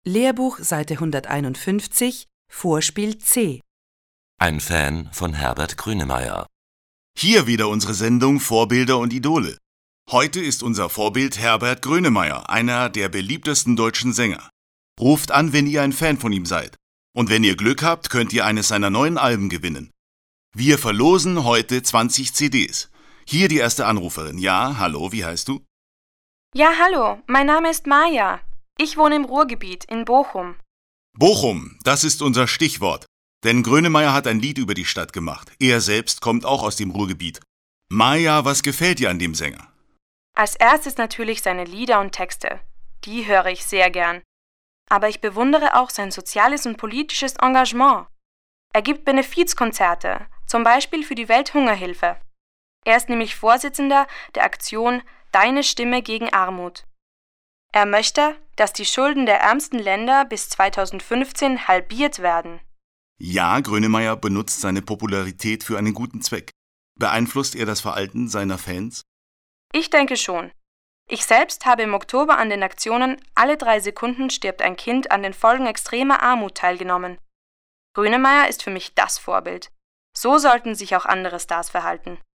Lehrbuch Seite 151, Vorspiel C. Ein Fan von Herbert Grönemeyer. Hier wieder unsere Sendung Vorbilder und Idole. Heute ist unser Vorbild Herbert Grönemeyer, einer der beliebtesten deutschen Sänger. Ruft an, wenn ihr ein Fan von ihm seid. Und wenn ihr Glück habt, könnt ihr eines seiner neuen Alben gewinnen. Wir verlosen heute 20 CDs. Hier die erste Anruferin. Ja, hallo, wie heißt du? Ja, hallo, mein Name ist Maja. Ich wohne im Ruhrgebiet, in Bochum. Bochum, das ist unser Stichwort. Denn Grönemeyer hat ein Lied über die Stadt gemacht. Er selbst kommt auch aus dem Ruhrgebiet. Maja, was gefällt dir an dem Sänger? Als erstes natürlich seine Lieder und Texte. Die höre ich sehr gern. Aber ich bewundere auch sein soziales und politisches Engagement. Er gibt Benefizkonzerte, zum Beispiel für die Welthungerhilfe. Er ist nämlich Vorsitzender der Aktion Deine Stimme gegen Armut. Er möchte, dass die Schulden der ärmsten Länder bis 2015 halbiert werden. Ja, Grönemeyer benutzt seine Popularität für einen guten Zweck. Beeinflusst er das Verhalten seiner Fans? Ich denke schon. Ich selbst habe im Oktober an den Aktionen Alle 3 Sekunden stirbt ein Kind an den Folgen extremer Armut teilgenommen. Grönemeyer ist für mich das Vorbild. So sollten sich auch andere Stars verhalten.